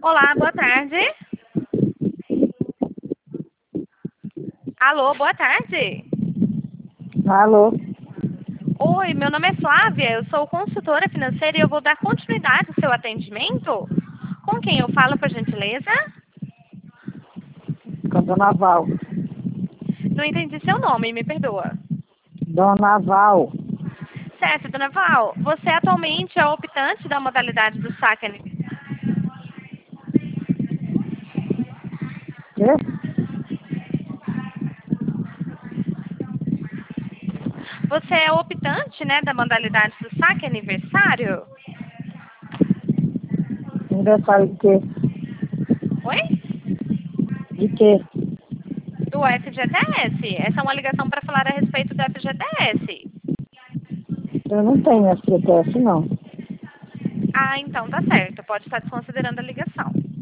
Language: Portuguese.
Olá, boa tarde. Alô, boa tarde. Alô? Oi, meu nome é Flávia, eu sou consultora financeira e eu vou dar continuidade ao seu atendimento. Com quem eu falo, por gentileza? Com a Dona Val. Não entendi seu nome, me perdoa. Dona Val. Certo, dona Val, você atualmente é optante da modalidade do saque. Quê? Você é optante, né, da modalidade do saque aniversário? Aniversário de quê? Oi? De quê? Do FGTS. Essa é uma ligação para falar a respeito do FGTS. Eu não tenho FGTS, não. Ah, então tá certo. Pode estar desconsiderando a ligação.